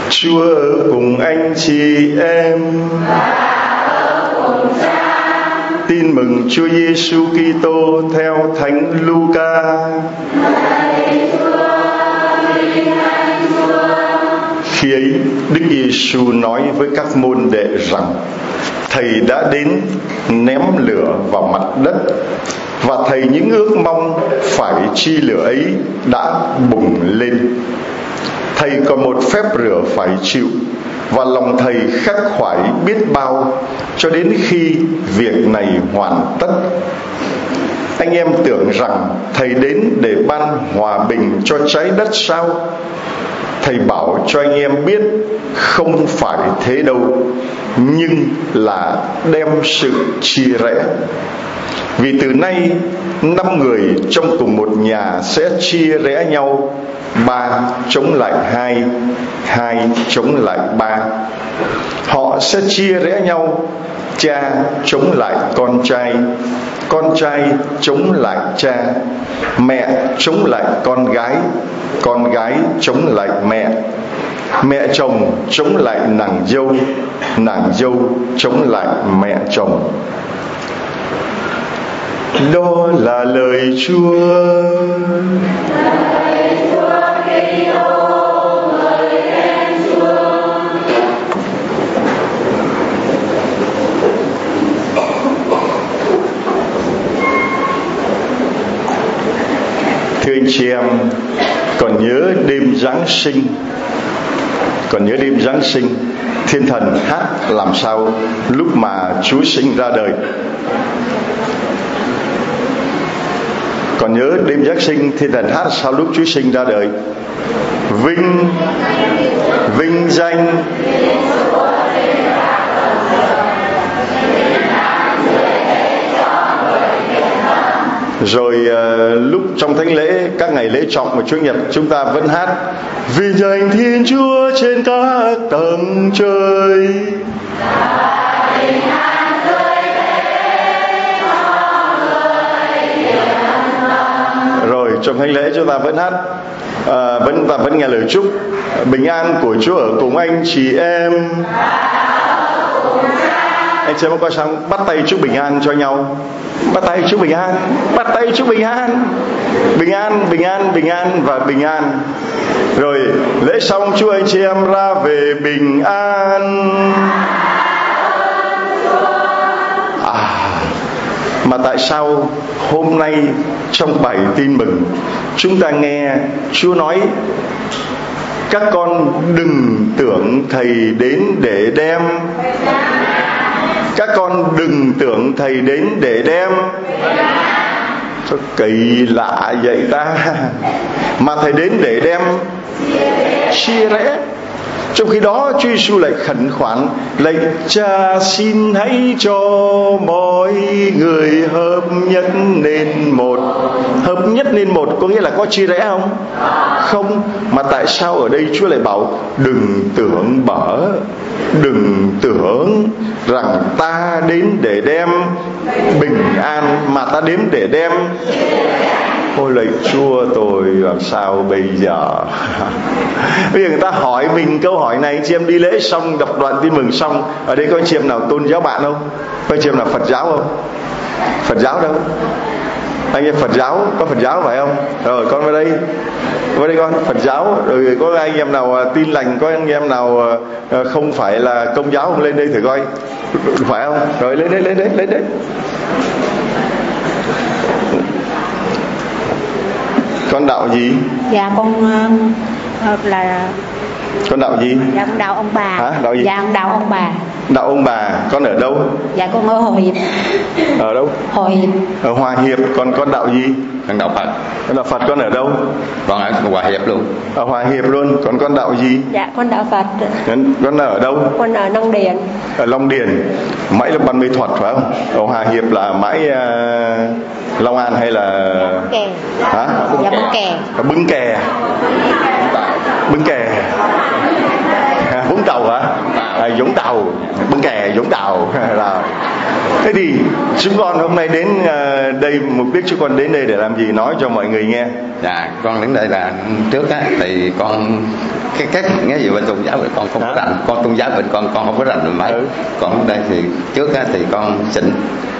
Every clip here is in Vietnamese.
Chúa ở cùng anh chị em. Tin mừng Chúa Giêsu Kitô theo Thánh Luca. Khi ấy, Đức Giêsu nói với các môn đệ rằng: Thầy đã đến ném lửa vào mặt đất, và Thầy những ước mong phải chi lửa ấy đã bùng lên. Thầy còn một phép rửa phải chịu, và lòng Thầy khắc khoải biết bao cho đến khi việc này hoàn tất. Anh em tưởng rằng Thầy đến để ban hòa bình cho trái đất sao? Thầy bảo cho anh em biết không phải thế đâu, nhưng là đem sự chia rẽ. Vì từ nay 5 người trong cùng một nhà sẽ chia rẽ nhau, 3 chống lại 2, 2 chống lại 3. Họ sẽ chia rẽ nhau: cha chống lại con trai chống lại cha, mẹ chống lại con gái chống lại mẹ chồng chống lại nàng dâu chống lại mẹ chồng. Đó là lời Chúa. Thưa anh chị em, còn nhớ đêm Giáng sinh, thiên thần hát làm sao lúc mà Chúa sinh ra đời? Còn nhớ đêm Giáng sinh, thiên thần hát sao lúc Chúa sinh ra đời? Vinh danh rồi. Lúc trong thánh lễ, các ngày lễ trọng của Chúa Nhật, chúng ta vẫn hát: Vinh danh Thiên Chúa trên các tầng trời. Rồi trong thánh lễ chúng ta vẫn hát, vẫn nghe lời chúc: Bình an của Chúa ở cùng anh chị em. Anh chị em có sang bắt tay chúc bình an cho nhau. Bắt tay chúc bình an. Bình an và bình an. Rồi lễ xong chúc anh chị em ra về bình an. Mà tại sao hôm nay trong bài tin mừng chúng ta nghe Chúa nói: Các con đừng tưởng Thầy đến để đem. Các con đừng tưởng Thầy đến để đem. Sao kỳ lạ vậy ta? Mà Thầy đến để đem chia rẽ. Trong khi đó Chúa Giêsu lại khẩn khoản: Lạy Cha, xin hãy cho mọi người hợp nhất nên một. Hợp nhất nên một có nghĩa là có chia rẽ không? Không. Mà tại sao ở đây Chúa lại bảo đừng tưởng đừng tưởng rằng ta đến để đem bình an, mà ta đến để đem. Ôi lạy Chúa, tôi làm sao bây giờ? Bây giờ người ta hỏi mình câu hỏi này, chị em đi lễ xong, đọc đoạn tin mừng xong, ở đây có anh chị em nào tôn giáo bạn không? Có anh chị em nào Phật giáo không? Phật giáo đâu? Anh em Phật giáo, có Phật giáo phải không? Rồi con vào đây con, Phật giáo. Rồi có anh em nào tin lành, có anh em nào không phải là công giáo không? Lên đây thử coi, phải không? Rồi lên đây. Con đạo gì? Dạ con là. Con đạo gì? Dạ con đạo ông bà. Hả? Đạo gì? Dạ con đạo ông bà. Đạo ông bà. Con ở đâu? Dạ con ở Hòa Hiệp. Ở đâu? Hòa Hiệp. Ở Hòa Hiệp. Con đạo gì? Con đạo Phật. Con đạo Phật. Con ở đâu? Con ở Hòa Hiệp luôn. Ở Hòa Hiệp luôn. Còn con đạo gì? Dạ con đạo Phật. Con ở đâu? Con ở Long Điền. Ở Long Điền. Mãi là Ban Mê Thuật phải không? Ở Hòa Hiệp là mãi Long An hay là Bưng Kè? Hả? Dạ Bưng Kè. Bưng Kè. Bưng Kè. Vũng Tàu hả? Vũng Tàu. Bưng Kè mẹ giống Đào. Rồi. Thế thì chúng con hôm nay đến đây, mục đích chúng con đến đây để làm gì, nói cho mọi người nghe. Dạ, con đến đây là trước á thì con cái nghe gì về tôn giáo thì con không có rành, con tôn giáo mình con không có rành được mấy. Còn đến đây thì trước á thì con xin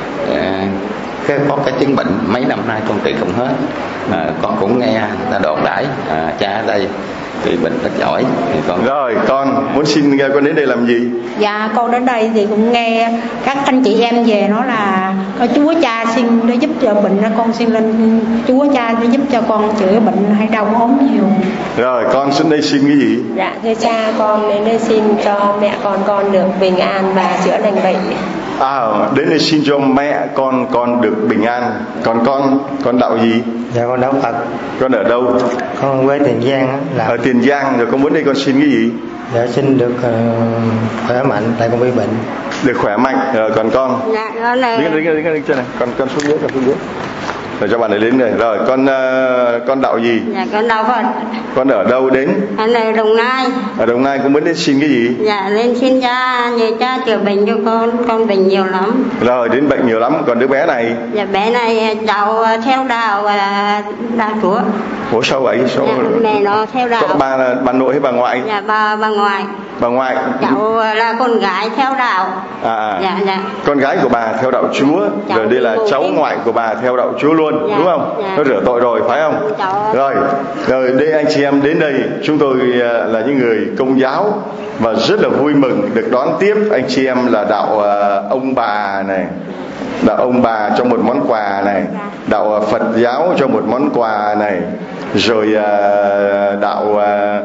có cái chứng bệnh mấy năm nay con trị không hết. Con cũng nghe người ta đồn đãi cha ở đây thì bệnh rất giỏi thì con. Rồi, con muốn xin con đến đây làm gì? Dạ, con đến đây thì cũng nghe các anh chị em về nói là Chúa Cha xin để giúp cho bệnh, con xin lên Chúa Cha để giúp cho con chữa bệnh hay đau ốm nhiều. Rồi, con xuống đây xin cái gì? Dạ, thưa cha, con đến đây xin cho mẹ con được bình an và chữa lành bệnh. Đến đây xin cho mẹ con được bình an. Còn con đạo gì? Dạ, con đạo Phật. Con ở đâu? Con quê Tiền Giang là. Ở Tiền Giang. Rồi con muốn đây con xin cái gì? Dạ, xin được khỏe mạnh, tại con bị bệnh. Được khỏe mạnh. Rồi còn con? Dạ, con này. Đứng trên này. Con xuống dưới. Rồi cho bạn này đến đây. Rồi con đạo gì? Dạ, con đạo Phật. Con ở đâu đến? Con ở Đồng Nai. Ở Đồng Nai. Con muốn đến xin cái gì? Dạ, lên xin cha nhờ cha chữa bệnh cho con bệnh nhiều lắm. Rồi, đến bệnh nhiều lắm. Còn đứa bé này? Dạ, bé này cháu theo đạo và đạo Chúa. Ủa sao vậy? Dạ, mẹ nó theo đạo. Bà là bà nội hay bà ngoại? Dạ, bà ngoại. Bà ngoại. Cháu là con gái theo đạo. Dạ. Con gái của bà theo đạo Chúa. Cháu rồi đây là cháu ngoại của bà theo đạo Chúa luôn. Dạ, đúng không? dạ. Nó rửa tội rồi phải không? Cháu... Rồi đây anh chị em đến đây, chúng tôi là những người Công giáo và rất là vui mừng được đón tiếp anh chị em là đạo ông bà này, đạo ông bà cho một món quà này, đạo Phật giáo cho một món quà này, rồi đạo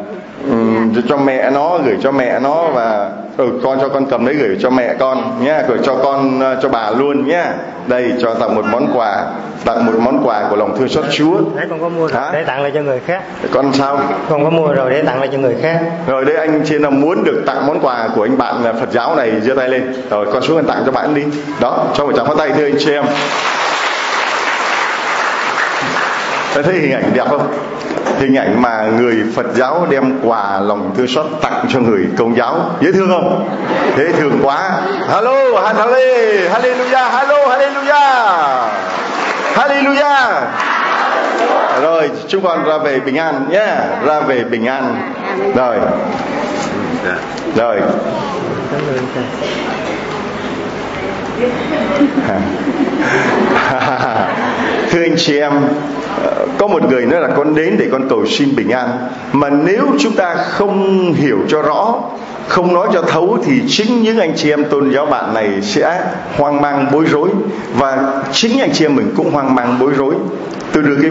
cho mẹ nó, gửi cho mẹ nó, và con cho con cầm đấy gửi cho mẹ con nhá, rồi cho con cho bà luôn nhá. Đây cho tặng một món quà của lòng thương xót Chúa. Đấy, con có mua rồi để tặng lại cho người khác. Con sao? Con có mua rồi để tặng lại cho người khác. Rồi đây anh chị nào muốn được tặng món quà của anh bạn Phật giáo này giơ tay lên. Rồi con xuống tặng cho bạn đi. Đó, cho một tràng pháo tay thưa anh chị em. Thấy hình ảnh đẹp không? Hình ảnh mà người Phật giáo đem quà lòng thương xót tặng cho người Công giáo, dễ thương không? Dễ thương quá. Hallelujah, hallelujah. Rồi chúng con ra về bình an nhé, ra về bình an. Rồi. Thưa anh chị em, có một người nói là con đến để con cầu xin bình an, mà nếu chúng ta không hiểu cho rõ, không nói cho thấu, thì chính những anh chị em tôn giáo bạn này sẽ hoang mang bối rối, và chính anh chị em mình cũng hoang mang bối rối. Tôi đưa cái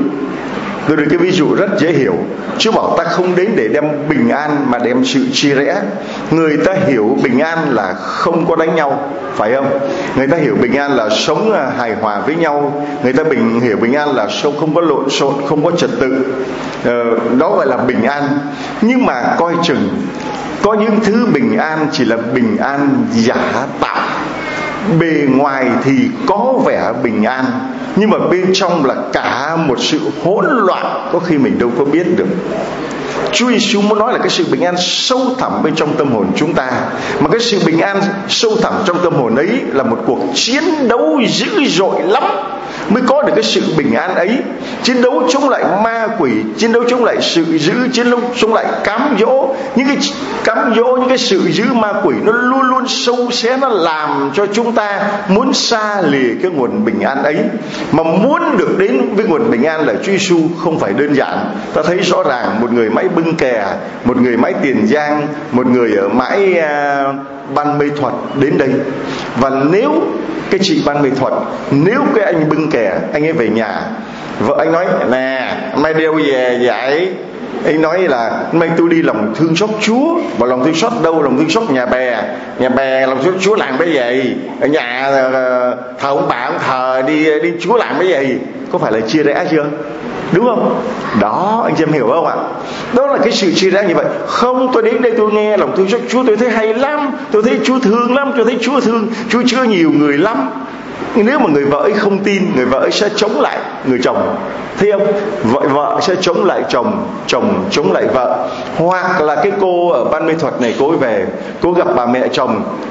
ví dụ rất dễ hiểu. Chúa bảo ta không đến để đem bình an mà đem sự chia rẽ. Người ta hiểu bình an là không có đánh nhau, phải không? Người ta hiểu bình an là sống hài hòa với nhau. Người ta hiểu bình an là sống không có lộn xộn, không có trật tự. Đó gọi là bình an. Nhưng mà coi chừng có những thứ bình an chỉ là bình an giả tạo. Bề ngoài thì có vẻ bình an, nhưng mà bên trong là cả một sự hỗn loạn, có khi mình đâu có biết được. Chúa Giêsu muốn nói là cái sự bình an sâu thẳm bên trong tâm hồn chúng ta. Mà cái sự bình an sâu thẳm trong tâm hồn ấy là một cuộc chiến đấu dữ dội lắm mới có được cái sự bình an ấy. Chiến đấu chống lại ma quỷ, chiến đấu chống lại sự dữ, chiến đấu chống lại cám dỗ. Những cái cám dỗ, những cái sự dữ ma quỷ nó luôn luôn sâu xé, nó làm cho chúng ta muốn xa lìa cái nguồn bình an ấy. Mà muốn được đến với nguồn bình an là Chúa Giêsu không phải đơn giản. Ta thấy rõ ràng một người mãi Bưng Kè, một người mãi Tiền Giang, một người ở mãi Ban Mê Thuật đến đây. Và nếu cái chị Ban Mê Thuật, nếu cái anh Bưng Kè, anh ấy về nhà, vợ anh nói nè mai đeo về vậy, anh nói là mai tôi đi lòng thương xót Chúa. Và lòng thương xót đâu? Lòng thương xót nhà bè lòng thương Chúa làm cái gì? Ở nhà thờ ông bà ông thờ đi Chúa làm cái gì? Có phải là chia rẽ chưa? Đúng không? Đó, anh chị em hiểu không ạ? Đó là cái sự chia rẽ như vậy. Không, tôi đến đây tôi nghe lòng thương xót Chúa, tôi thấy hay lắm, tôi thấy Chúa thương lắm, tôi thấy Chúa thương, Chúa chữa nhiều người lắm. Nếu mà người vợ ấy không tin, người vợ ấy sẽ chống lại người chồng, thấy không? Vợ sẽ chống lại chồng, chồng chống lại vợ. Hoặc là cái cô ở Ban Mê Thuật này, cô ấy về, cô gặp bà mẹ chồng,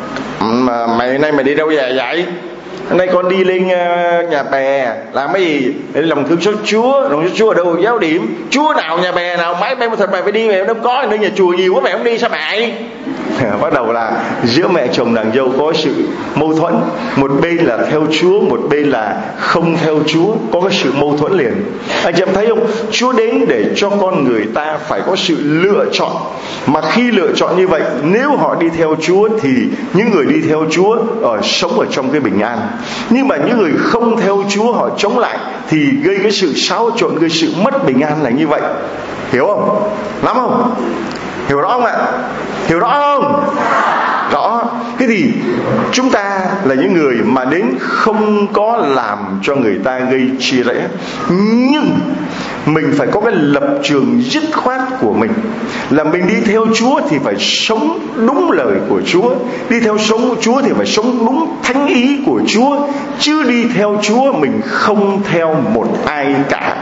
Mà nay mày đi đâu về vậy? Hôm nay con đi lên nhà bè làm cái gì? Để lòng thương xót Chúa. Lòng thương xót Chúa ở đâu? Giáo điểm. Chúa nào, nhà bè nào? Mày thật mày phải đi, mày đâu có. Nơi nhà chùa nhiều quá mày không đi sao mày? Bắt đầu là giữa mẹ chồng nàng dâu có sự mâu thuẫn. Một bên là theo Chúa, một bên là không theo Chúa. Có cái sự mâu thuẫn liền. Anh chị em thấy không? Chúa đến để cho con người ta phải có sự lựa chọn. Mà khi lựa chọn như vậy, nếu họ đi theo Chúa thì những người đi theo Chúa sống ở trong cái bình an. Nhưng mà những người không theo Chúa, họ chống lại thì gây cái sự xáo trộn, gây sự mất bình an là như vậy. Hiểu không? Lắm không? Hiểu rõ không ạ? Hiểu rõ không? Rõ. Thế thì chúng ta là những người mà đến không có làm cho người ta gây chia rẽ, nhưng mình phải có cái lập trường dứt khoát của mình. Là mình đi theo Chúa thì phải sống đúng lời của Chúa. Đi theo sống Chúa thì phải sống đúng thánh ý của Chúa. Chứ đi theo Chúa mình không theo một ai cả,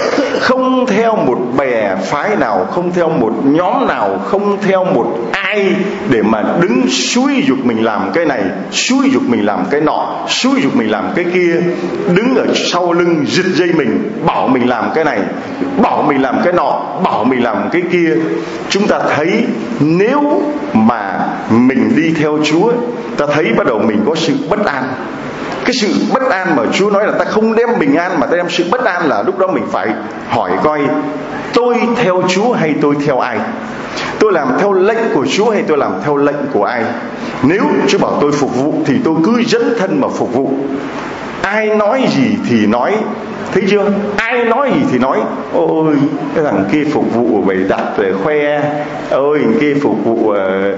không theo một bè phái nào, không theo một nhóm nào, không theo một ai để mà đứng xúi giục mình làm cái này, xúi giục mình làm cái nọ, xúi giục mình làm cái kia, đứng ở sau lưng giật dây mình, bảo mình làm cái này, bảo mình làm cái nọ, bảo mình làm cái kia. Chúng ta thấy nếu mà mình đi theo Chúa, ta thấy bắt đầu mình có sự bất an. Cái sự bất an mà Chúa nói là ta không đem bình an mà ta đem sự bất an, là lúc đó mình phải hỏi coi tôi theo Chúa hay tôi theo ai? Tôi làm theo lệnh của Chúa hay tôi làm theo lệnh của ai? Nếu Chúa bảo tôi phục vụ thì tôi cứ dấn thân mà phục vụ. Ai nói gì thì nói. Thấy chưa? Ai nói gì thì nói. Ôi cái thằng kia phục vụ bày đặt rồi khoe. Ôi thằng kia phục vụ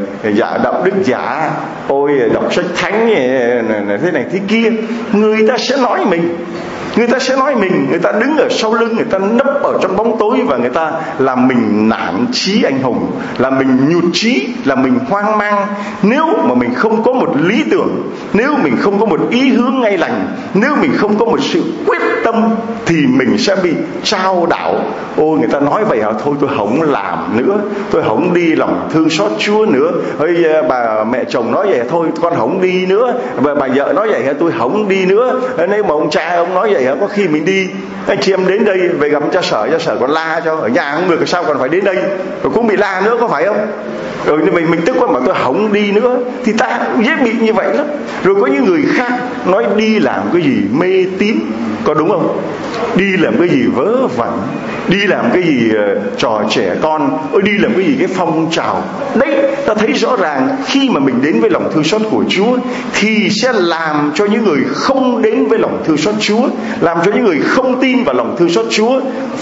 giả đạo đức giả. Ôi đọc sách thánh thế này thế kia. Người ta sẽ nói mình. Người ta sẽ nói mình. Người ta đứng ở sau lưng, người ta nấp ở trong bóng tối, và người ta làm mình nản chí anh hùng, làm mình nhụt chí, làm mình hoang mang. Nếu mà mình không có một lý tưởng, nếu mình không có một ý hướng ngay lành, nếu mình không có một sự quyết tâm, thì mình sẽ bị trao đảo. Ôi người ta nói vậy hả? Thôi tôi không làm nữa, tôi không đi lòng thương xót Chúa nữa. Ôi bà mẹ chồng nói vậy, thôi con không đi nữa. Bà vợ nói vậy hả? Tôi không đi nữa. Nếu mà ông cha ông nói vậy hả? Có khi mình đi. Anh chị em đến đây về gặp cha sở còn la cho. Ở nhà không được sao còn phải đến đây, rồi cũng bị la nữa, có phải không? Rồi mình tức quá mà tôi không đi nữa. Thì ta dễ bị như vậy lắm. Rồi có những người khác nói đi làm cái gì mê tín, có đúng không? Đi làm cái gì vớ vẩn, đi làm cái gì trò trẻ con, đi làm cái gì cái phong trào. Đấy, ta thấy rõ ràng khi mà mình đến với lòng thương xót của Chúa thì sẽ làm cho những người không đến với lòng thương xót Chúa, làm cho những người không tin vào lòng thương xót Chúa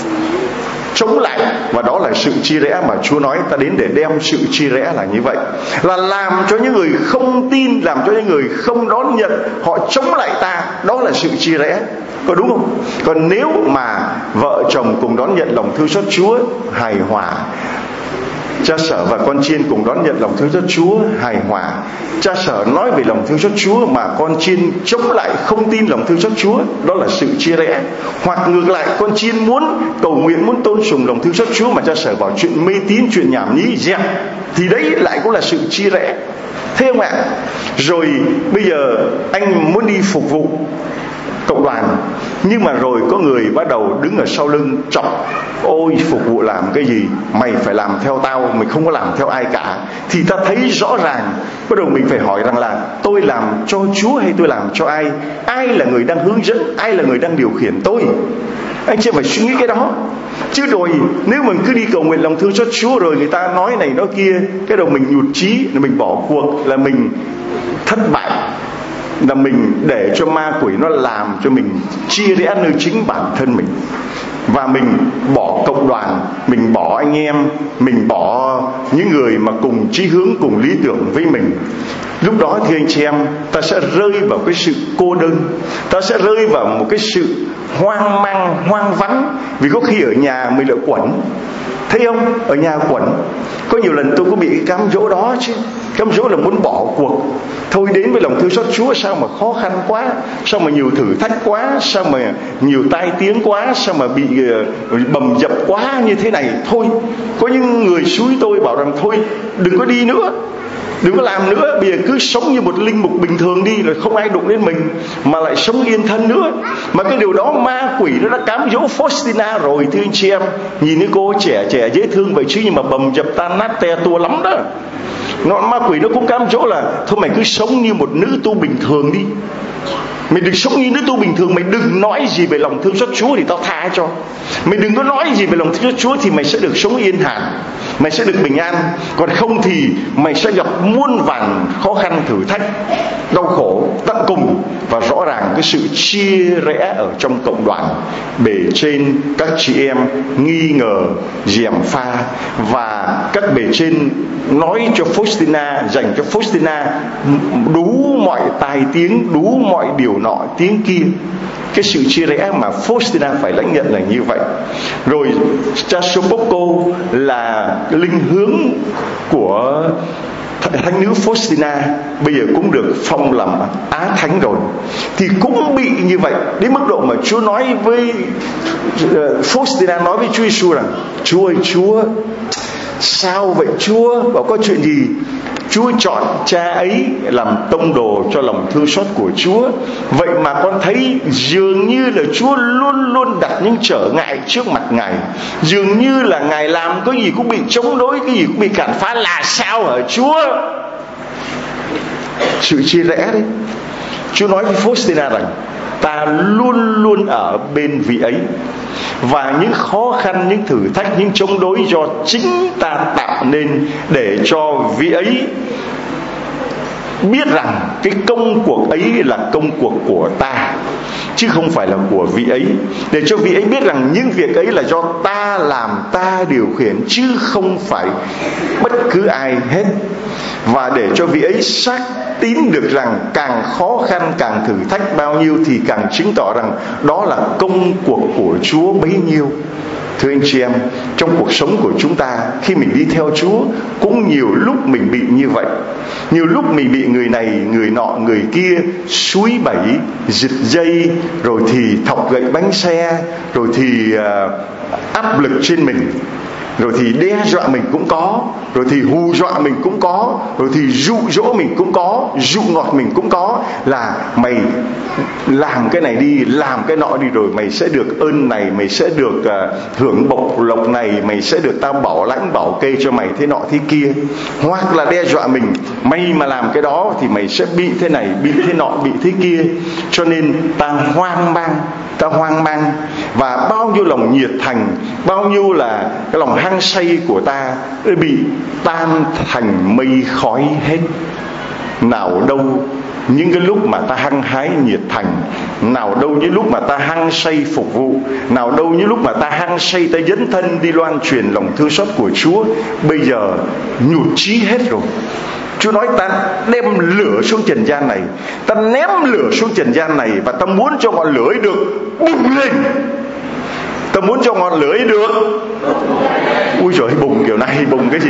chống lại. Và đó là sự chia rẽ mà Chúa nói ta đến để đem sự chia rẽ là như vậy. Là làm cho những người không tin, làm cho những người không đón nhận, họ chống lại ta. Đó là sự chia rẽ, có đúng không? Còn nếu mà vợ chồng cùng đón nhận lòng thương xót Chúa hài hòa, cha sở và con chiên cùng đón nhận lòng thương xót Chúa hài hòa, cha sở nói về lòng thương xót Chúa mà con chiên chống lại không tin lòng thương xót Chúa, đó là sự chia rẽ. Hoặc ngược lại, con chiên muốn cầu nguyện, muốn tôn sùng lòng thương xót Chúa mà cha sở bảo chuyện mê tín, chuyện nhảm nhí dẹp, thì đấy lại cũng là sự chia rẽ. Thế không ạ? Rồi bây giờ anh muốn đi phục vụ cộng đoàn, nhưng mà rồi có người bắt đầu đứng ở sau lưng chọc. Ôi phục vụ làm cái gì, mày phải làm theo tao, mình không có làm theo ai cả. Thì ta thấy rõ ràng, bắt đầu mình phải hỏi rằng là tôi làm cho Chúa hay tôi làm cho ai? Ai là người đang hướng dẫn, ai là người đang điều khiển tôi? Anh chị phải suy nghĩ cái đó. Chứ rồi nếu mình cứ đi cầu nguyện lòng thương xót Chúa, rồi người ta nói này nói kia, cái đầu mình nhụt chí, là mình bỏ cuộc, là mình thất bại, là mình để cho ma quỷ nó làm cho mình chia rẽ nơi chính bản thân mình. Và mình bỏ cộng đoàn, mình bỏ anh em, mình bỏ những người mà cùng chí hướng, cùng lý tưởng với mình. Lúc đó thì anh chị em, ta sẽ rơi vào cái sự cô đơn, ta sẽ rơi vào một cái sự hoang mang, hoang vắng. Vì có khi ở nhà mình lại quẩn, thấy không? Ở nhà quẩn. Có nhiều lần tôi có bị cái cám dỗ đó chứ. Cám dỗ là muốn bỏ cuộc, thôi đến với lòng thương xót Chúa sao mà khó khăn quá, sao mà nhiều thử thách quá, sao mà nhiều tai tiếng quá, sao mà bị bầm dập quá như thế này. Thôi, có những người xúi tôi bảo rằng thôi đừng có đi nữa, Đừng có làm nữa. Bây giờ cứ sống như một linh mục bình thường đi, rồi không ai đụng đến mình, mà lại sống yên thân nữa. Mà cái điều đó ma quỷ nó đã cám dỗ Faustina rồi, thưa anh chị em. Nhìn cái cô trẻ dễ thương vậy chứ, nhưng mà bầm dập tan nát te tua lắm đó. Ma quỷ nó cũng cám dỗ là thôi mày cứ sống như một nữ tu bình thường đi. Mày đừng sống như nữ tu bình thường. Mày đừng nói gì về lòng thương xót Chúa thì tao tha cho. Mày đừng có nói gì về lòng thương xót Chúa thì mày sẽ được sống yên thản, mày sẽ được bình an. Còn không thì mày sẽ gặp muôn vàn khó khăn, thử thách, đau khổ tận cùng. Và rõ ràng cái sự chia rẽ ở trong cộng đoàn, bề trên các chị em nghi ngờ, gièm pha, và các bề trên nói cho Faustina, dành cho Faustina đủ mọi tai tiếng, đủ mọi điều nọ tiếng kia. Cái sự chia rẽ mà Faustina phải lãnh nhận là như vậy. Rồi cha Sopoco là linh hướng của thánh nữ Faustina, bây giờ cũng được phong làm Á Thánh rồi, thì cũng bị như vậy. Đến mức độ mà Chúa nói với Faustina nói với Chúa Giêsu rằng: Chúa ơi Chúa, sao vậy Chúa? Bảo có chuyện gì? Chúa chọn cha ấy làm tông đồ cho lòng thương xót của Chúa. Vậy mà con thấy dường như là Chúa luôn luôn đặt những trở ngại trước mặt Ngài. Dường như là Ngài làm cái gì cũng bị chống đối, cái gì cũng bị cản phá. Là sao hả Chúa? Sự chia rẽ đấy. Chúa nói với Faustina rằng: ta luôn luôn ở bên vị ấy, và những khó khăn, những thử thách, những chống đối do chính ta tạo nên, để cho vị ấy biết rằng cái công cuộc ấy là công cuộc của ta, chứ không phải là của vị ấy. Để cho vị ấy biết rằng những việc ấy là do ta làm, ta điều khiển, chứ không phải bất cứ ai hết. Và để cho vị ấy xác tín được rằng càng khó khăn, càng thử thách bao nhiêu thì càng chứng tỏ rằng đó là công cuộc của Chúa bấy nhiêu. Thưa anh chị em, trong cuộc sống của chúng ta, khi mình đi theo Chúa, cũng nhiều lúc mình bị như vậy. Nhiều lúc mình bị người này, người nọ, người kia xúi bẩy, giật dây, rồi thì thọc gậy bánh xe, rồi thì áp lực trên mình, rồi thì đe dọa mình cũng có, rồi thì hù dọa mình cũng có, rồi thì dụ dỗ mình cũng có, dụ ngọt mình cũng có. Là mày làm cái này đi, làm cái nọ đi, rồi mày sẽ được ơn này, mày sẽ được hưởng bộc lộc này, mày sẽ được tao bảo lãnh bảo kê cho mày thế nọ thế kia. Hoặc là đe dọa mình: mày mà làm cái đó thì mày sẽ bị thế này, bị thế nọ, bị thế kia. Cho nên ta hoang mang, và bao nhiêu lòng nhiệt thành, bao nhiêu là cái lòng hăng say của ta bị tan thành mây khói hết. Nào đâu những cái lúc mà ta hăng hái nhiệt thành, nào đâu những lúc mà ta hăng say phục vụ, nào đâu những lúc mà ta hăng say ta dấn thân đi loan truyền lòng thương xót của Chúa, bây giờ nhụt chí hết rồi. Chúa nói ta đem lửa xuống trần gian này, ta ném lửa xuống trần gian này, và ta muốn cho ngọn lửa ấy được bùng lên. Ta muốn cho ngọn lửa ấy được. Ui trời, bùng kiểu này, bùng cái gì?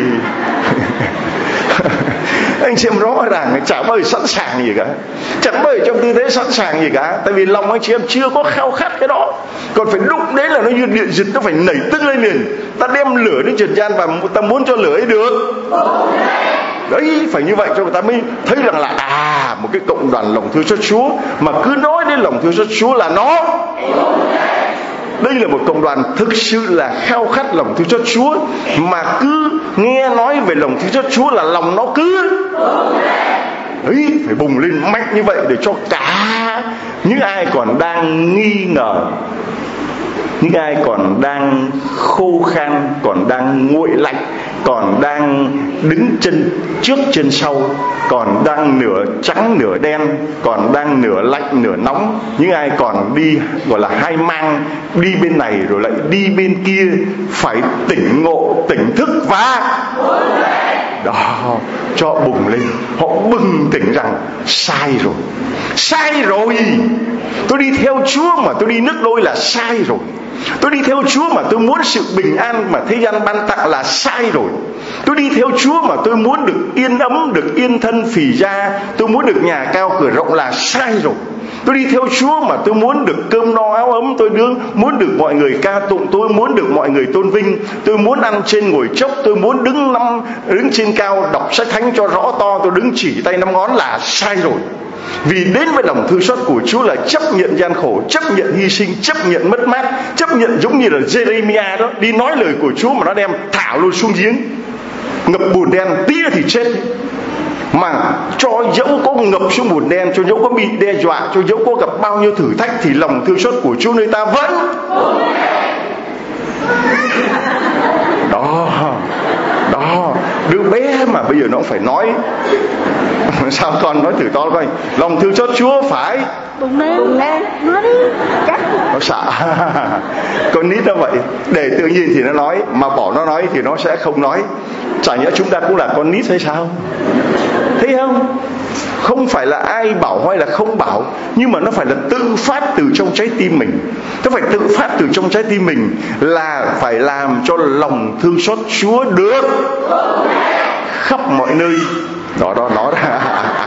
Anh xem rõ ràng, chẳng bao giờ sẵn sàng gì cả, chẳng bao giờ trong tư thế sẵn sàng gì cả. Tại vì lòng anh chị em chưa có khao khát cái đó. Còn phải đụng đến là nó như điện giật, nó phải nảy tức lên liền. Ta đem lửa đến trần gian và ta muốn cho lửa ấy được. Đấy, phải như vậy cho người ta mới thấy rằng là một cái cộng đoàn lòng thương xót Chúa, mà cứ nói đến lòng thương xót Chúa là nó. Đây là một cộng đoàn thực sự là khao khát lòng thương xót Chúa, mà cứ nghe nói về lòng thương xót Chúa là lòng nó cứ ấy phải bùng lên mạnh như vậy, để cho cả những ai còn đang nghi ngờ, những ai còn đang khô khan, còn đang nguội lạnh, còn đang đứng chân trước chân sau, còn đang nửa trắng nửa đen, còn đang nửa lạnh nửa nóng, những ai còn đi gọi là hai mang, đi bên này rồi lại đi bên kia, phải tỉnh ngộ, tỉnh thức và đó, cho bùng lên. Họ bừng tỉnh rằng sai rồi, tôi đi theo Chúa mà tôi đi nước đôi là sai rồi. Tôi đi theo Chúa mà tôi muốn sự bình an mà thế gian ban tặng là sai rồi. Tôi đi theo Chúa mà tôi muốn được yên ấm, được yên thân phì gia, tôi muốn được nhà cao cửa rộng là sai rồi. Tôi đi theo Chúa mà tôi muốn được cơm no áo ấm, tôi muốn được mọi người ca tụng, tôi muốn được mọi người tôn vinh, tôi muốn ăn trên ngồi chốc, tôi muốn đứng trên cao đọc sách thánh cho rõ to, tôi đứng chỉ tay 5 ngón là sai rồi. Vì đến với lòng thương xót của Chúa là chấp nhận gian khổ, chấp nhận hy sinh, chấp nhận mất mát, chấp nhận giống như là Jeremiah đó, đi nói lời của Chúa mà nó đem thả luôn xuống giếng, ngập bùn đen, tía thì chết. Mà cho dẫu có ngập xuống bùn đen, cho dẫu có bị đe dọa, cho dẫu có gặp bao nhiêu thử thách, thì lòng thương xót của Chúa nơi ta vẫn đó. Đứa bé mà bây giờ nó phải nói. Sao con nói thử to coi. Lòng thương xót Chúa phải bùng lên nói đi chắc. Nó sợ. Con nít nó vậy, để tự nhiên thì nó nói, mà bỏ nó nói thì nó sẽ không nói. Chả nhẽ chúng ta cũng là con nít hay sao? Thấy không? Không phải là ai bảo hay là không bảo, nhưng mà nó phải là tự phát từ trong trái tim mình. Nó phải tự phát từ trong trái tim mình, là phải làm cho lòng thương xót Chúa được khắp mọi nơi. Đó nó ra.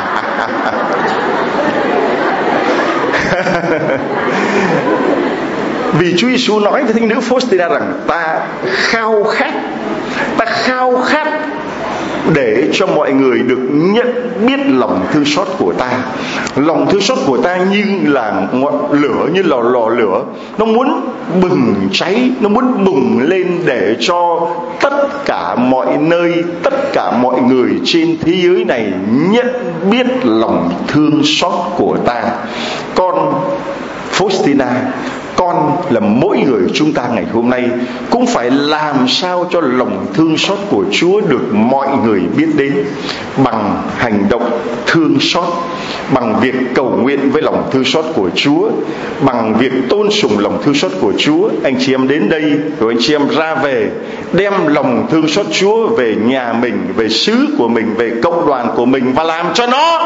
Vì Chúa Giêsu nói với thánh nữ Faustina rằng ta khao khát để cho mọi người được nhận biết lòng thương xót của ta. Lòng thương xót của ta như là ngọn lửa, như là lò lửa, nó muốn bừng cháy, nó muốn bùng lên để cho tất cả mọi nơi, tất cả mọi người trên thế giới này nhận biết lòng thương xót của ta. Con Faustina, con là mỗi người chúng ta ngày hôm nay cũng phải làm sao cho lòng thương xót của Chúa được mọi người biết đến, bằng hành động thương xót, bằng việc cầu nguyện với lòng thương xót của Chúa, bằng việc tôn sùng lòng thương xót của Chúa. Anh chị em đến đây rồi anh chị em ra về, đem lòng thương xót Chúa về nhà mình, về xứ của mình, về cộng đoàn của mình, và làm cho nó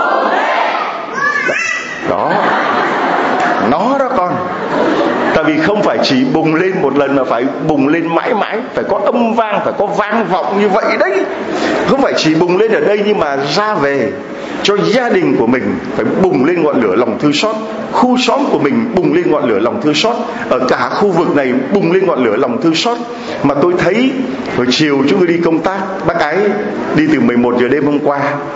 đó con. Tại vì không phải chỉ bùng lên một lần mà phải bùng lên mãi mãi, phải có âm vang, phải có vang vọng như vậy đấy. Không phải chỉ bùng lên ở đây, nhưng mà ra về cho gia đình của mình phải bùng lên ngọn lửa lòng thương xót, khu xóm của mình bùng lên ngọn lửa lòng thương xót, ở cả khu vực này bùng lên ngọn lửa lòng thương xót. Mà tôi thấy hồi chiều chúng tôi đi công tác, bác Ái đi từ 11 giờ đêm hôm qua,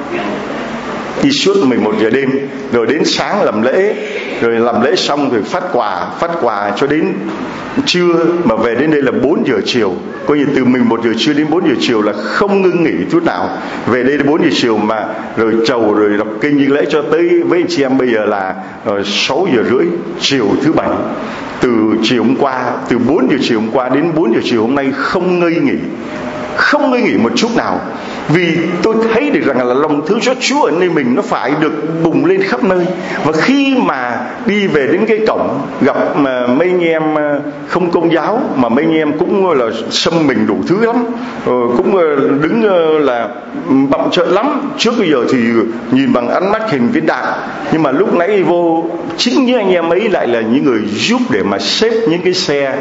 đi suốt 11 giờ đêm, rồi đến sáng làm lễ, rồi làm lễ xong rồi phát quà cho đến trưa, mà về đến đây là 4 giờ chiều. Coi như từ 11 giờ trưa đến 4 giờ chiều là không ngưng nghỉ chút nào. Về đây đến 4 giờ chiều mà rồi chầu rồi đọc kinh như lễ cho tới với anh chị em bây giờ là 6 giờ rưỡi chiều thứ Bảy. Từ chiều hôm qua, từ 4 giờ chiều hôm qua đến 4 giờ chiều hôm nay không ngơi nghỉ một chút nào. Vì tôi thấy được rằng là lòng thương xót Chúa ở nơi mình nó phải được bùng lên khắp nơi. Và khi mà đi về đến cái cổng gặp mấy anh em không công giáo, mà mấy anh em cũng là xâm mình đủ thứ lắm, cũng đứng là bặm trợn lắm. Trước bây giờ thì nhìn bằng ánh mắt hình viên đạn, nhưng mà lúc nãy vô, chính những anh em ấy lại là những người giúp để mà xếp những cái xe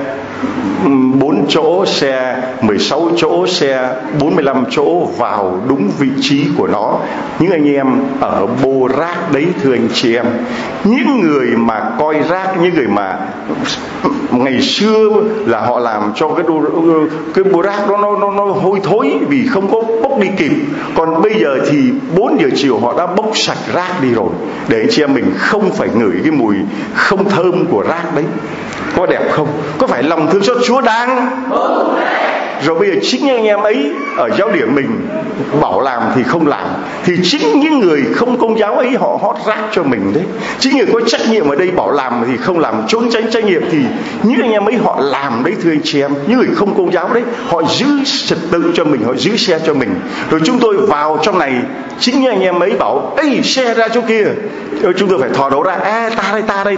4 chỗ, xe 16 chỗ, xe 45 chỗ vào đúng vị trí của nó. Những anh em ở bô rác đấy, thưa anh chị em, những người mà coi rác, những người mà ngày xưa là họ làm cho cái bô rác nó hôi thối vì không có bốc đi kịp. Còn bây giờ thì 4 giờ chiều họ đã bốc sạch rác đi rồi, để anh chị em mình không phải ngửi cái mùi không thơm của rác đấy. Có đẹp không? Có phải lòng thương xót Chúa đang? Rồi bây giờ chính anh em ấy ở giáo điểm mình bảo làm thì không làm, thì chính những người không công giáo ấy họ hót rác cho mình đấy. Chính người có trách nhiệm ở đây bảo làm thì không làm, trốn tránh trách nhiệm thì những anh em ấy họ làm đấy, thưa anh chị em. Những người không công giáo đấy họ giữ trật tự cho mình, họ giữ xe cho mình. Rồi chúng tôi vào trong này, chính những anh em ấy bảo ê xe ra chỗ kia, rồi chúng tôi phải thò đầu ra, ta đây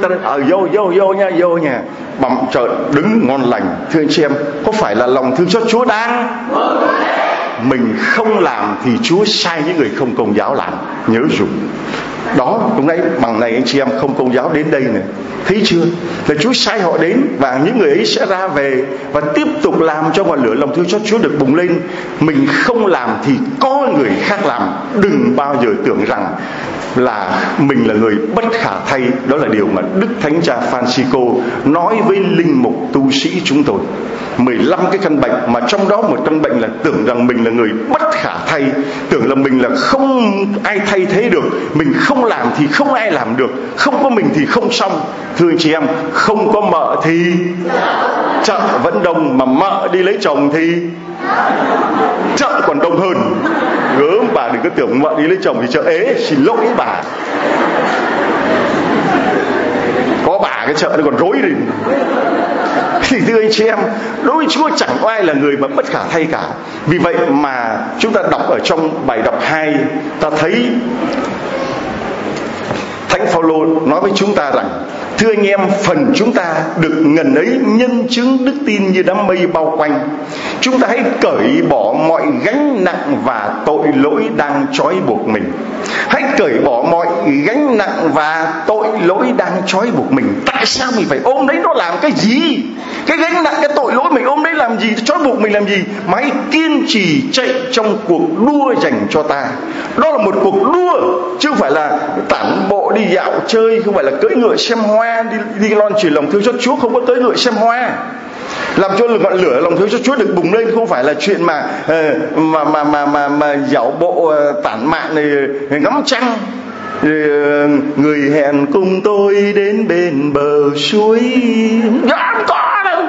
vô nha, bặm trợn đứng ngon lành. Thưa anh chị em, có phải là lòng thương xót Chúa đang? mình không làm thì Chúa sai những người không công giáo làm. Nhớ dùm đó. Lúc nãy bằng này anh chị em không công giáo đến đây này, thấy chưa, là Chúa sai họ đến, và những người ấy sẽ ra về và tiếp tục làm cho ngọn lửa lòng thương xót Chúa được bùng lên. Mình không làm thì có người khác làm. Đừng bao giờ tưởng rằng là mình là người bất khả thay. Đó là điều mà Đức Thánh Cha Francisco nói với linh mục tu sĩ chúng tôi. 15 cái căn bệnh, mà trong đó một căn bệnh là tưởng rằng mình là người bất khả thay, tưởng là mình là không ai thay thế được, mình không làm thì không ai làm được, không có mình thì không xong. Thưa anh chị em, không có mợ thì chợ vẫn đông, mà mợ đi lấy chồng thì chợ còn đông hơn. Gớm, bà đừng có tưởng mợ đi lấy chồng thì chợ ế. Xin lỗi bà, có bà cái chợ nó còn rối đi. Thì thưa anh chị em, đối với Chúa chẳng có ai là người mà bất khả thay cả. Vì vậy mà chúng ta đọc ở trong bài đọc 2, ta thấy Thánh Phaolô nói với chúng ta rằng: thưa anh em, phần chúng ta được ngần ấy nhân chứng đức tin như đám mây bao quanh. Chúng ta hãy cởi bỏ mọi gánh nặng và tội lỗi đang trói buộc mình. Hãy cởi bỏ mọi gánh nặng và tội lỗi đang trói buộc mình. Tại sao mình phải ôm đấy? Nó làm cái gì? Cái gánh nặng, cái tội lỗi mình ôm đấy làm gì? Trói buộc mình làm gì? Mà hãy kiên trì chạy trong cuộc đua dành cho ta. Đó là một cuộc đua, chứ không phải là tản bộ đi dạo chơi, không phải là cưỡi ngựa xem hoa, đi loan truyền lòng thương xót Chúa. Không có cưỡi ngựa xem hoa. Làm cho ngọn lửa lòng thương xót Chúa được bùng lên không phải là chuyện mà dạo bộ tản mạn này, ngắm trăng, người hẹn cùng tôi đến bên bờ suối. Không có đâu.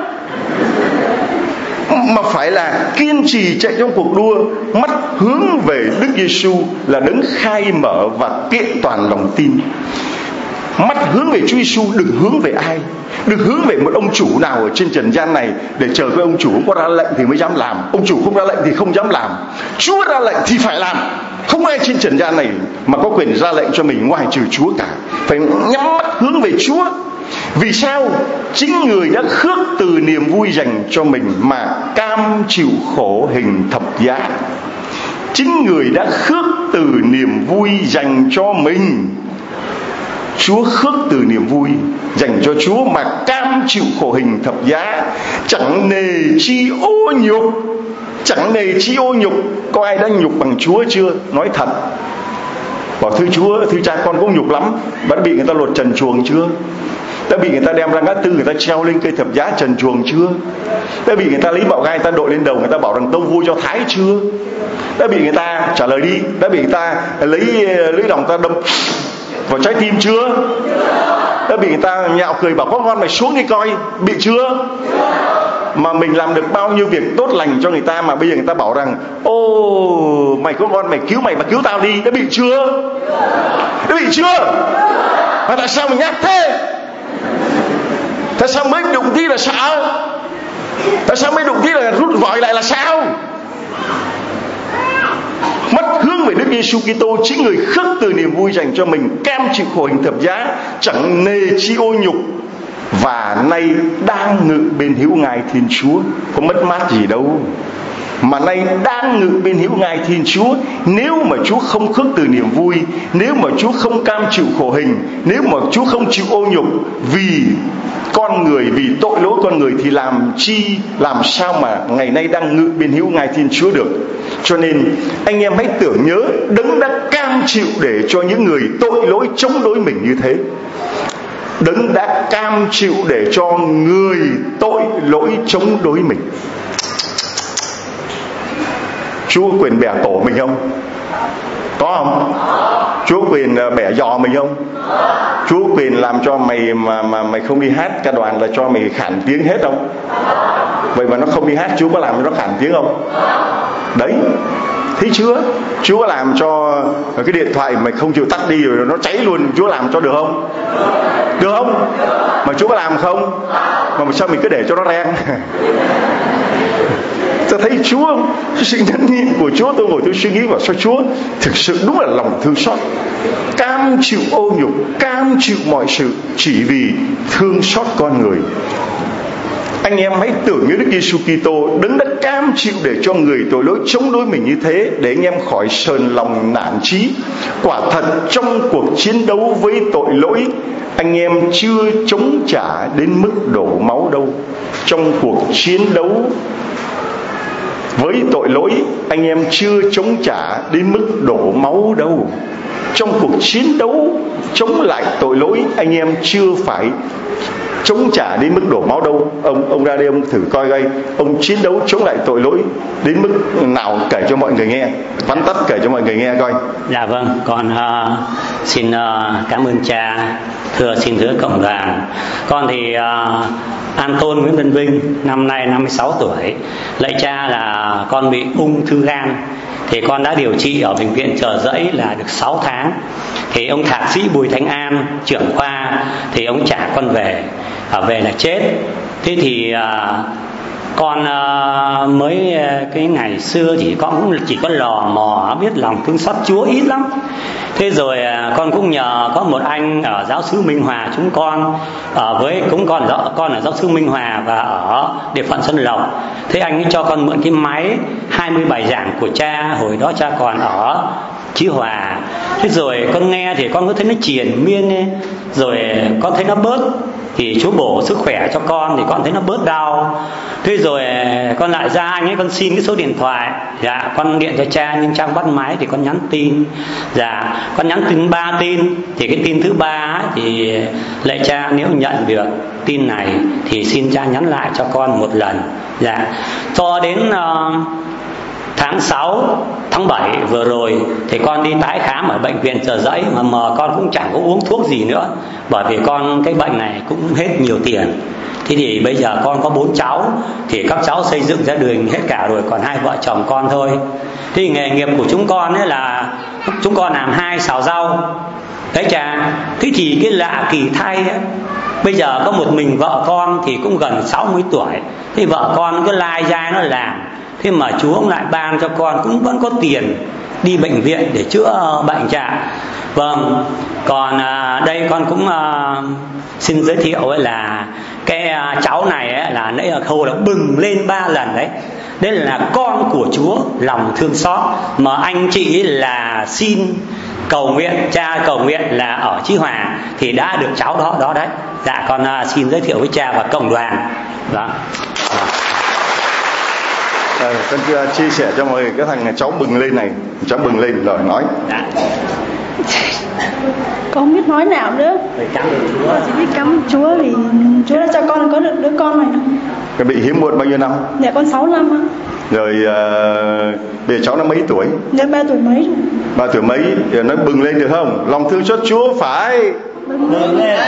Mà phải là kiên trì chạy trong cuộc đua, mắt hướng về Đức Giêsu là đấng khai mở và kiện toàn lòng tin. Mắt hướng về Chúa Giêsu, đừng hướng về ai, đừng hướng về một ông chủ nào ở trên trần gian này để chờ cái ông chủ có ra lệnh thì mới dám làm. Ông chủ không ra lệnh thì không dám làm. Chúa ra lệnh thì phải làm. Không ai trên trần gian này mà có quyền ra lệnh cho mình ngoài trừ Chúa cả. Phải nhắm mắt hướng về Chúa. Vì sao? Chính người đã khước từ niềm vui dành cho mình mà cam chịu khổ hình thập giá. Chính người đã khước từ niềm vui dành cho mình. Chúa khước từ niềm vui dành cho Chúa mà cam chịu khổ hình thập giá, chẳng nề chi ô nhục. Chẳng nề chi ô nhục. Có ai đã nhục bằng Chúa chưa? Nói thật. Bảo thưa Chúa, thưa Cha, con cũng nhục lắm. Vẫn bị người ta lột trần truồng chưa? Đã bị người ta đem ra ngã tư, người ta treo lên cây thập giá trần truồng chưa? Đã bị người ta lấy bạo gai người ta đội lên đầu, người ta bảo rằng tâu vua cho Thái chưa? Đã bị người ta, trả lời đi, đã bị người ta lấy lưỡi đồng ta đâm vào trái tim chưa? Đã bị người ta nhạo cười bảo có ngon mày xuống đi coi, bị chưa? Mà mình làm được bao nhiêu việc tốt lành cho người ta mà bây giờ người ta bảo rằng ô mày có ngon mày cứu mày mà cứu tao đi. Đã bị chưa? Đã bị chưa? Mà tại sao mình nhát thế? Tại sao mới đụng tí là sợ? Tại sao mới đụng tí là rút vòi lại là sao? Mắt hướng về Đức Giêsu Kitô, chính người khước từ niềm vui dành cho mình, cam chịu khổ hình thập giá, chẳng nề chi ô nhục, và nay đang ngự bên hữu ngài Thiên Chúa. Có mất mát gì đâu, mà nay đang ngự bên hữu ngài Thiên Chúa. Nếu mà Chúa không khước từ niềm vui, nếu mà Chúa không cam chịu khổ hình, nếu mà Chúa không chịu ô nhục vì con người, vì tội lỗi con người, thì làm sao mà ngày nay đang ngự bên hữu ngài Thiên Chúa được? Cho nên anh em hãy tưởng nhớ đấng đã cam chịu để cho những người tội lỗi chống đối mình như thế. Đấng đã cam chịu để cho người tội lỗi chống đối mình. Chúa có quyền bẻ tổ mình không? Có không? Chúa có quyền bẻ giò mình không? Chúa có quyền làm cho mày mà mày không đi hát ca đoàn là cho mày khản tiếng hết không? Vậy mà nó không đi hát, Chúa có làm cho nó khản tiếng không? Đấy, thấy chưa? Chúa có làm cho cái điện thoại mày không chịu tắt đi rồi nó cháy luôn, Chúa làm cho được không? Được không? Mà Chúa có làm không? Mà sao mình cứ để cho nó reng? Tôi thấy Chúa, sự nhân nhịn của Chúa, tôi ngồi tôi suy nghĩ vào sao Chúa thực sự đúng là lòng thương xót, cam chịu ô nhục, cam chịu mọi sự chỉ vì thương xót con người. Anh em hãy tưởng như Đức Giêsu Kitô, đấng đã cam chịu để cho người tội lỗi chống đối mình như thế, để anh em khỏi sờn lòng nản chí. Quả thật trong cuộc chiến đấu với tội lỗi, anh em chưa chống trả đến mức đổ máu đâu. Trong cuộc chiến đấu với tội lỗi, anh em chưa chống trả đến mức đổ máu đâu. Trong cuộc chiến đấu chống lại tội lỗi, anh em chưa phải chống trả đến mức đổ máu đâu. Ông ra đây ông thử coi coi, ông chiến đấu chống lại tội lỗi đến mức nào, kể cho mọi người nghe, vắn tắt kể cho mọi người nghe coi. Dạ vâng, con xin cảm ơn cha, xin thưa cộng đoàn. Con thì An Tôn Nguyễn Văn Vinh, năm nay 56 tuổi. Lạy cha là con bị ung thư gan. Thì con đã điều trị ở bệnh viện Chợ Giẫy là được 6 tháng. Thì ông thạc sĩ Bùi Thanh An, trưởng khoa, thì ông trả con về là chết. Thế thì con mới cái ngày xưa thì con cũng chỉ có lò mò biết lòng thương xót Chúa ít lắm. Thế rồi con cũng nhờ có một anh ở giáo xứ Minh Hòa chúng con, với cũng con ở giáo xứ Minh Hòa và ở địa phận Xuân Lộc. Thế anh ấy cho con mượn cái máy 20 bài giảng của cha, hồi đó cha còn ở Chí Hòa. Thế rồi con nghe thì con có thấy nó triền miên ấy. Rồi con thấy nó bớt, thì Chúa bổ sức khỏe cho con, thì con thấy nó bớt đau. Thế rồi con lại ra anh ấy, con xin cái số điện thoại. Dạ, con điện cho cha nhưng cha không bắt máy thì con nhắn tin. Dạ, con nhắn tin 3 tin. Thì cái tin thứ 3 thì lạy cha, nếu nhận được tin này thì xin cha nhắn lại cho con một lần. Dạ, cho đến tháng 6, tháng 7 vừa rồi thì con đi tái khám ở bệnh viện Chợ Giẫy, mà con cũng chẳng có uống thuốc gì nữa, bởi vì con cái bệnh này cũng hết nhiều tiền. Thế thì bây giờ con có 4 cháu, thì các cháu xây dựng gia đình hết cả rồi, còn 2 vợ chồng con thôi. Thì nghề nghiệp của chúng con ấy là chúng con làm 2 xào rau. Đấy cha. Thế thì cái lạ kỳ thay ấy, bây giờ có một mình vợ con thì cũng gần 60 tuổi. Thì vợ con cứ lai dai nó làm. Thế mà Chúa ông lại ban cho con cũng vẫn có tiền đi bệnh viện để chữa bệnh cha. Vâng, còn đây con cũng xin giới thiệu ấy là cái cháu này ấy, là nãy khâu là bừng lên 3 lần đấy. Đây là con của Chúa lòng thương xót, mà anh chị là xin cầu nguyện, cha cầu nguyện là ở Chí Hòa thì đã được cháu đó đấy. Dạ, con xin giới thiệu với cha và cộng đoàn. Đó. Con chia sẻ cho mọi người cái thằng cháu bừng lên này, cháu bừng lên rồi nói. Dạ. Con không biết nói nào nữa. Con chỉ biết cảm ơn Chúa vì Chúa đã cho con có được đứa con này. Con bị hiếm muộn bao nhiêu năm? Dạ con 6 năm ạ. Rồi bây giờ cháu nó mấy tuổi? Dạ 3 tuổi mấy rồi. 3 tuổi mấy, giờ nói bừng lên được không? Lòng thương xót Chúa phải Bừng lên.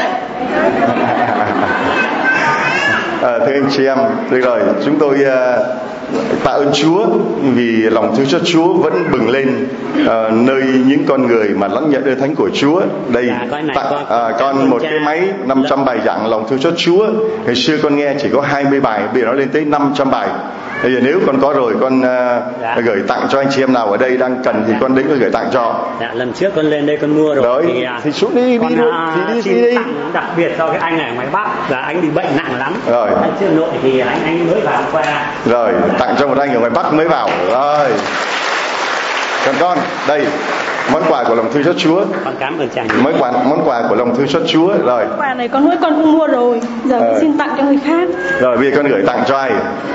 Thưa anh chị em, được rồi, chúng tôi tạ ơn Chúa vì lòng thương xót Chúa vẫn bừng lên nơi những con người mà lắng nhận ơn thánh của Chúa. Đây con một cái máy 500 bài giảng lòng thương xót Chúa. Ngày xưa con nghe chỉ có 20 bài, bây giờ nó lên tới 500 bài. Bây giờ nếu con có rồi con gửi tặng cho anh chị em nào ở đây đang cần thì con đến con gửi tặng cho. Dạ, lần trước con lên đây con mua rồi. Đấy, thì xuống đi, con đi xin tặng đặc biệt cho cái anh này ở ngoài Bắc, là anh bị bệnh nặng lắm. Rồi. Anh chưa nội thì anh mới vào hôm qua. Rồi, tặng cho một anh ở ngoài Bắc mới vào. Rồi. Còn con, đây món quà của lòng thương xót Chúa. Con cảm ơn cha. Món quà của lòng thương xót Chúa. Rồi. Quà này con cũng mua rồi, giờ con xin tặng cho người khác. Rồi, bây giờ con gửi tặng cho ai?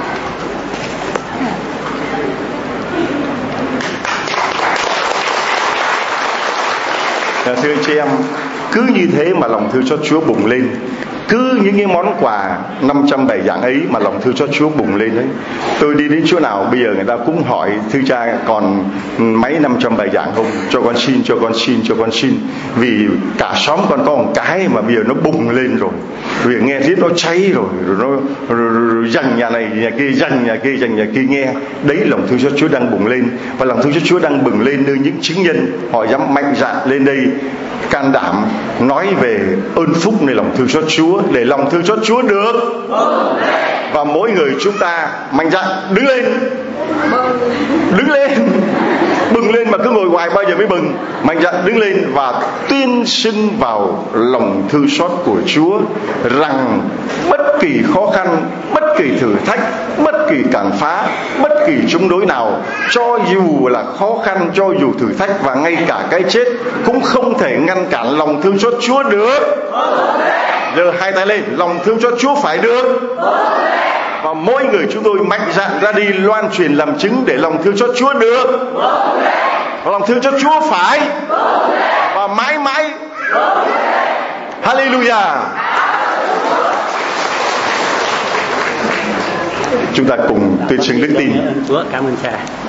Thưa anh chị em, cứ như thế mà lòng thương xót Chúa bùng lên. Cứ những cái món quà 500 bài giảng ấy mà lòng thương xót Chúa bùng lên đấy. Tôi đi đến chỗ nào bây giờ người ta cũng hỏi: thưa cha còn máy 500 bài giảng không? Cho con xin. Vì cả xóm con có một cái mà bây giờ nó bùng lên rồi. Vì nghe tiếp nó cháy rồi nó dành nhà này nhà kia, dành nhà kia nghe. Đấy, lòng thương xót Chúa đang bùng lên. Và lòng thương xót Chúa đang bừng lên nơi những chứng nhân họ dám mạnh dạn lên đây can đảm nói về ơn phúc này lòng thương xót Chúa, để lòng thương xót Chúa được. Và mỗi người chúng ta mạnh dạn đứng lên, bừng lên mà cứ ngồi ngồi hoài bao giờ mới bừng. Mạnh dạn đứng lên và tuyên xưng vào lòng thương xót của Chúa rằng bất kỳ khó khăn, bất kỳ thử thách, bất kỳ cản phá, bất kỳ chống đối nào, cho dù là khó khăn, cho dù thử thách và ngay cả cái chết cũng không thể ngăn cản lòng thương xót Chúa được. Giờ hai tay lên, lòng thương xót Chúa phải được. Và mỗi người chúng tôi mạnh dạn ra đi loan truyền làm chứng để lòng thương xót Chúa được. Và lòng thương xót Chúa phải và mãi mãi. Hallelujah. Chúng ta cùng tuyên xưng đức tin. Chúa, cảm ơn Cha.